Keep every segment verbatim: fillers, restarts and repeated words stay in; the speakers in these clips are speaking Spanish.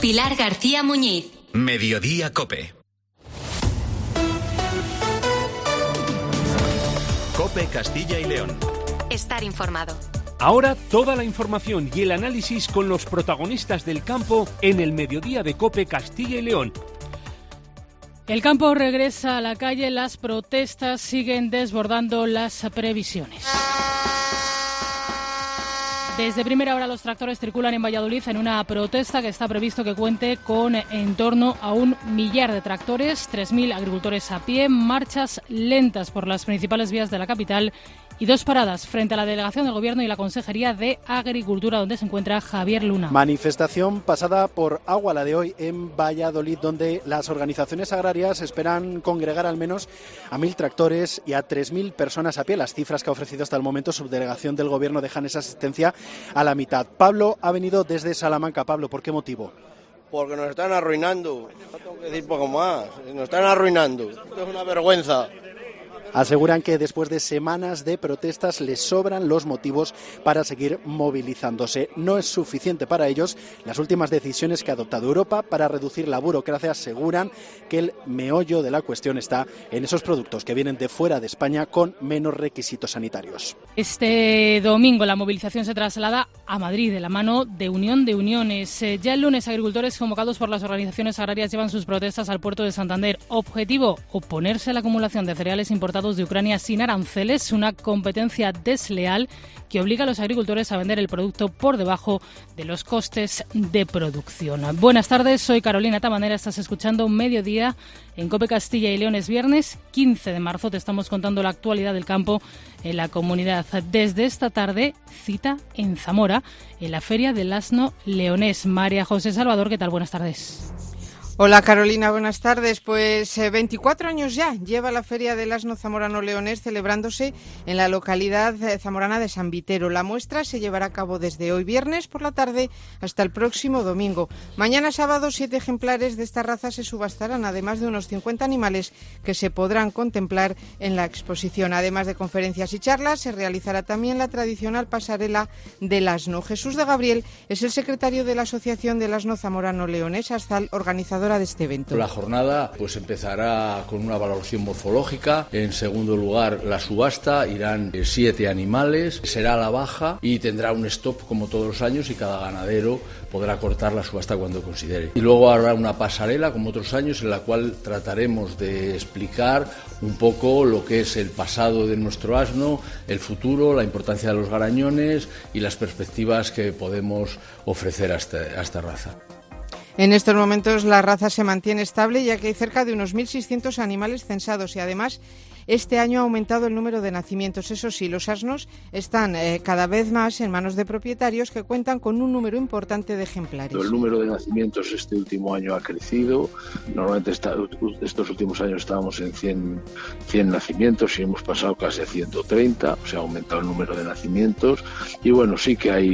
Pilar García Muñiz. Mediodía COPE. COPE Castilla y León. Estar informado. Ahora toda la información y el análisis con los protagonistas del campo en el mediodía de COPE Castilla y León. El campo regresa a la calle, las protestas siguen desbordando las previsiones. Desde primera hora los tractores circulan en Valladolid en una protesta que está previsto que cuente con en torno a un millar de tractores, tres mil agricultores a pie, marchas lentas por las principales vías de la capital y dos paradas frente a la delegación del Gobierno y la Consejería de Agricultura, donde se encuentra Javier Luna. Manifestación pasada por agua, la de hoy en Valladolid, donde las organizaciones agrarias esperan congregar al menos a mil tractores y a tres mil personas a pie. Las cifras que ha ofrecido hasta el momento subdelegación del Gobierno dejan esa asistencia a la mitad. Pablo ha venido desde Salamanca. Pablo, ¿por qué motivo? Porque nos están arruinando. No tengo que decir poco más. Nos están arruinando. Esto es una vergüenza. Aseguran que después de semanas de protestas les sobran los motivos para seguir movilizándose. No es suficiente para ellos las últimas decisiones que ha adoptado Europa para reducir la burocracia. Aseguran que el meollo de la cuestión está en esos productos que vienen de fuera de España con menos requisitos sanitarios. Este domingo la movilización se traslada a Madrid de la mano de Unión de Uniones. Ya el lunes agricultores convocados por las organizaciones agrarias llevan sus protestas al puerto de Santander. Objetivo: oponerse a la acumulación de cereales importados de Ucrania sin aranceles, una competencia desleal que obliga a los agricultores a vender el producto por debajo de los costes de producción. Buenas tardes, soy Carolina Tabanera, estás escuchando Mediodía en COPE Castilla y León. Es viernes quince de marzo, te estamos contando la actualidad del campo en la comunidad. Desde esta tarde, cita en Zamora, en la Feria del Asno Leonés. María José Salvador, ¿qué tal? Buenas tardes. Hola Carolina, buenas tardes. Pues eh, veinticuatro años ya lleva la Feria del Asno Zamorano Leonés celebrándose en la localidad eh, zamorana de San Vitero. La muestra se llevará a cabo desde hoy viernes por la tarde hasta el próximo domingo. Mañana sábado siete ejemplares de esta raza se subastarán, además de unos cincuenta animales que se podrán contemplar en la exposición. Además de conferencias y charlas, se realizará también la tradicional pasarela del asno. Jesús de Gabriel es el secretario de la Asociación del Asno Zamorano Leonés, Astal, organizadora de este evento. La jornada pues empezará con una valoración morfológica. En segundo lugar, la subasta, irán siete animales, será la baja y tendrá un stop como todos los años y cada ganadero podrá cortar la subasta cuando considere. Y luego habrá una pasarela como otros años en la cual trataremos de explicar un poco lo que es el pasado de nuestro asno, el futuro, la importancia de los garañones y las perspectivas que podemos ofrecer a, este, a esta raza. En estos momentos la raza se mantiene estable, ya que hay cerca de unos mil seiscientos animales censados y además este año ha aumentado el número de nacimientos. Eso sí, los asnos están eh, cada vez más en manos de propietarios que cuentan con un número importante de ejemplares. El número de nacimientos este último año ha crecido. Normalmente está, estos últimos años estábamos en cien, cien nacimientos y hemos pasado casi a ciento treinta. O sea, ha aumentado el número de nacimientos. Y bueno, sí que hay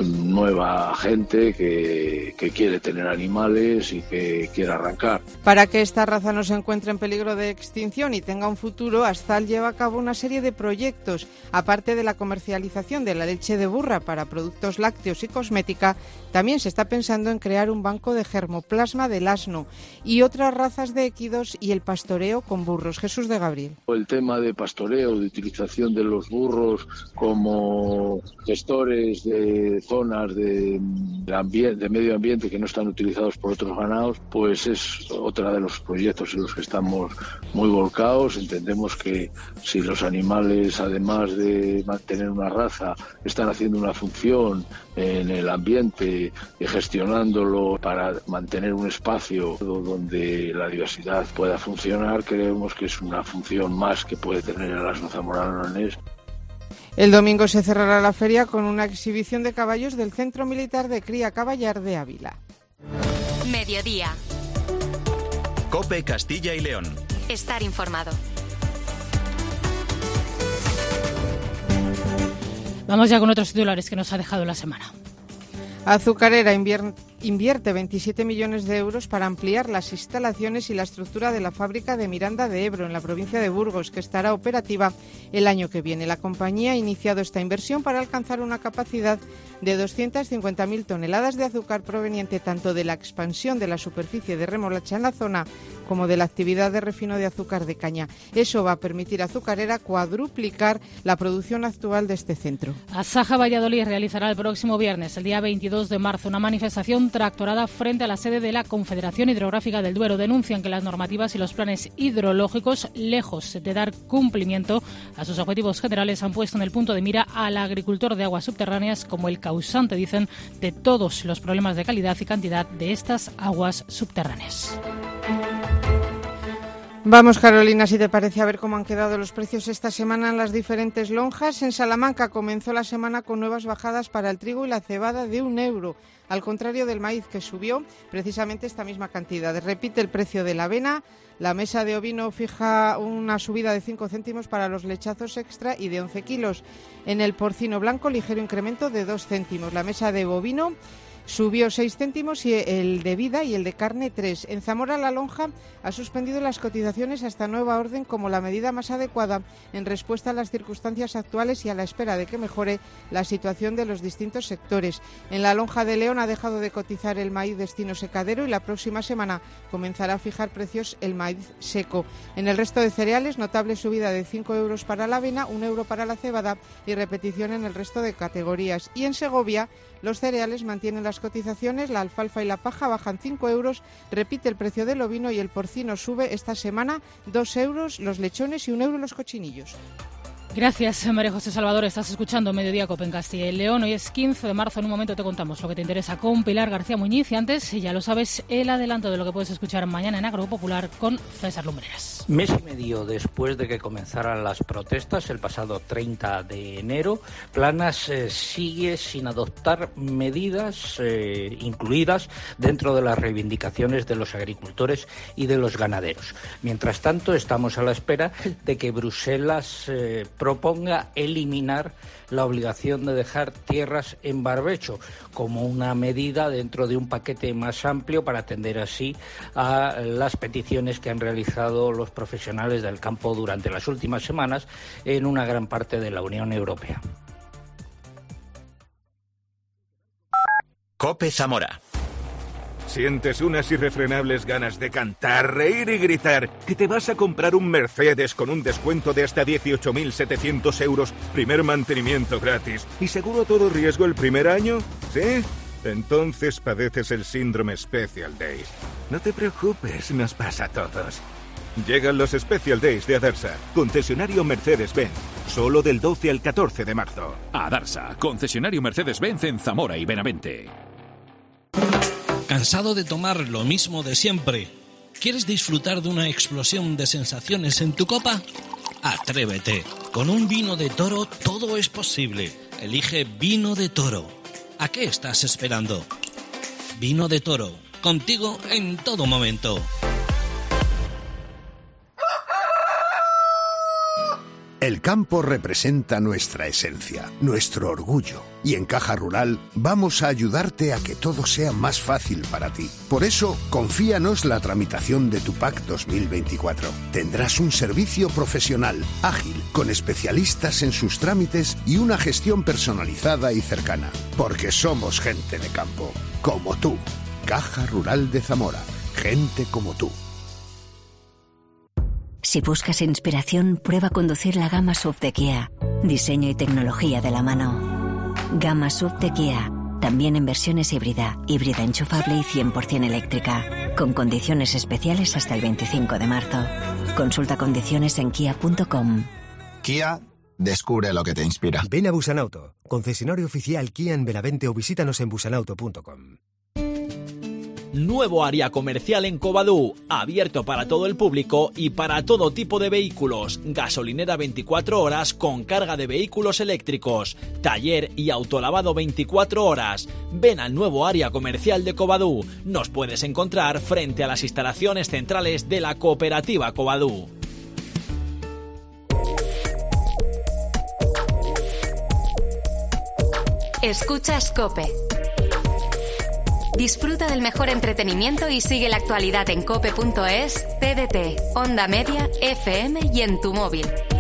nueva gente que, que quiere tener animales y que quiere arrancar. Para que esta raza no se encuentre en peligro de extinción y tenga un futuro, Astal lleva a cabo una serie de proyectos. Aparte de la comercialización de la leche de burra para productos lácteos y cosmética, también se está pensando en crear un banco de germoplasma del asno y otras razas de equidos y el pastoreo con burros. Jesús de Gabriel. El tema de pastoreo, de utilización de los burros como gestores de zonas de, de, ambiente, de medio ambiente que no están utilizados por otros ganados, pues es otra de los proyectos en los que estamos muy volcados. Entendemos que si los animales, además de mantener una raza, están haciendo una función en el ambiente y gestionándolo para mantener un espacio donde la diversidad pueda funcionar, creemos que es una función más que puede tener el asno zamorano leonés. El domingo se cerrará la feria con una exhibición de caballos del Centro Militar de Cría Caballar de Ávila. Mediodía. COPE Castilla y León. Estar informado. Vamos ya con otros titulares que nos ha dejado la semana. Azucarera invierte invierte veintisiete millones de euros para ampliar las instalaciones y la estructura de la fábrica de Miranda de Ebro, en la provincia de Burgos, que estará operativa el año que viene. La compañía ha iniciado esta inversión para alcanzar una capacidad de doscientas cincuenta mil toneladas de azúcar proveniente tanto de la expansión de la superficie de remolacha en la zona como de la actividad de refino de azúcar de caña. Eso va a permitir a Azucarera cuadruplicar la producción actual de este centro. Asaja Valladolid realizará el próximo viernes, el día veintidós de marzo, una manifestación tractorada frente a la sede de la Confederación Hidrográfica del Duero. Denuncian que las normativas y los planes hidrológicos, lejos de dar cumplimiento a sus objetivos generales, han puesto en el punto de mira al agricultor de aguas subterráneas como el causante, dicen, de todos los problemas de calidad y cantidad de estas aguas subterráneas. Vamos, Carolina, si te parece, a ver cómo han quedado los precios esta semana en las diferentes lonjas. En Salamanca comenzó la semana con nuevas bajadas para el trigo y la cebada de un euro, al contrario del maíz, que subió precisamente esta misma cantidad. Repite el precio de la avena. La mesa de ovino fija una subida de cinco céntimos para los lechazos extra y de once kilos. En el porcino blanco, ligero incremento de dos céntimos. La mesa de bovino subió seis céntimos y el de vida y el de carne tres. En Zamora la lonja ha suspendido las cotizaciones hasta nueva orden como la medida más adecuada en respuesta a las circunstancias actuales y a la espera de que mejore la situación de los distintos sectores. En la lonja de León ha dejado de cotizar el maíz destino secadero y la próxima semana comenzará a fijar precios el maíz seco. En el resto de cereales, notable subida de cinco euros para la avena, un euro para la cebada y repetición en el resto de categorías. Y en Segovia los cereales mantienen las cotizaciones, la alfalfa y la paja bajan cinco euros, repite el precio del ovino y el porcino sube esta semana dos euros los lechones y un euro los cochinillos. Gracias, María José Salvador. Estás escuchando Mediodía Cope en Castilla y León. Hoy es quince de marzo. En un momento te contamos lo que te interesa con Pilar García Muñiz. Y antes, ya lo sabes, el adelanto de lo que puedes escuchar mañana en Agro Popular con César Lumbreras. Mes y medio después de que comenzaran las protestas, el pasado treinta de enero, Planas eh, sigue sin adoptar medidas eh, incluidas dentro de las reivindicaciones de los agricultores y de los ganaderos. Mientras tanto, estamos a la espera de que Bruselas eh, proponga eliminar la obligación de dejar tierras en barbecho como una medida dentro de un paquete más amplio para atender así a las peticiones que han realizado los profesionales del campo durante las últimas semanas en una gran parte de la Unión Europea. COPE Zamora. ¿Sientes unas irrefrenables ganas de cantar, reír y gritar que te vas a comprar un Mercedes con un descuento de hasta dieciocho mil setecientos euros, primer mantenimiento gratis y seguro todo riesgo el primer año? ¿Sí? Entonces padeces el síndrome Special Days. No te preocupes, nos pasa a todos. Llegan los Special Days de Adarsa, concesionario Mercedes-Benz, solo del doce al catorce de marzo. Adarsa, concesionario Mercedes-Benz en Zamora y Benavente. ¿Cansado de tomar lo mismo de siempre? ¿Quieres disfrutar de una explosión de sensaciones en tu copa? Atrévete. Con un vino de Toro todo es posible. Elige Vino de Toro. ¿A qué estás esperando? Vino de Toro. Contigo en todo momento. El campo representa nuestra esencia, nuestro orgullo. Y en Caja Rural vamos a ayudarte a que todo sea más fácil para ti. Por eso, confíanos la tramitación de tu P A C dos mil veinticuatro. Tendrás un servicio profesional, ágil, con especialistas en sus trámites y una gestión personalizada y cercana. Porque somos gente de campo, como tú. Caja Rural de Zamora. Gente como tú. Si buscas inspiración, prueba conducir la gama S U V de Kia. Diseño y tecnología de la mano. Gama S U V de Kia. También en versiones híbrida, híbrida enchufable y cien por ciento eléctrica. Con condiciones especiales hasta el veinticinco de marzo. Consulta condiciones en kia punto com. Kia, descubre lo que te inspira. Ven a Busanauto, concesionario oficial Kia en Benavente o visítanos en busanauto punto com. Nuevo área comercial en Covadú, abierto para todo el público y para todo tipo de vehículos. Gasolinera veinticuatro horas con carga de vehículos eléctricos. Taller y autolavado veinticuatro horas. Ven al nuevo área comercial de Covadú. Nos puedes encontrar frente a las instalaciones centrales de la cooperativa Covadú. Escuchas COPE. Disfruta del mejor entretenimiento y sigue la actualidad en cope punto es, T D T, Onda Media, F M y en tu móvil.